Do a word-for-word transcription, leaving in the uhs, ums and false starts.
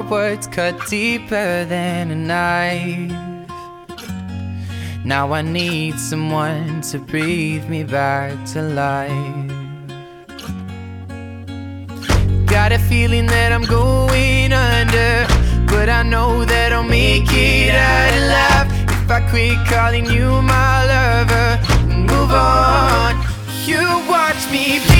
words cut deeper than a knife. Now I need someone to breathe me back to life. Got a feeling that I'm going under, but I know that I'll make it out alive if I quit calling you my lover and move on. You watch me be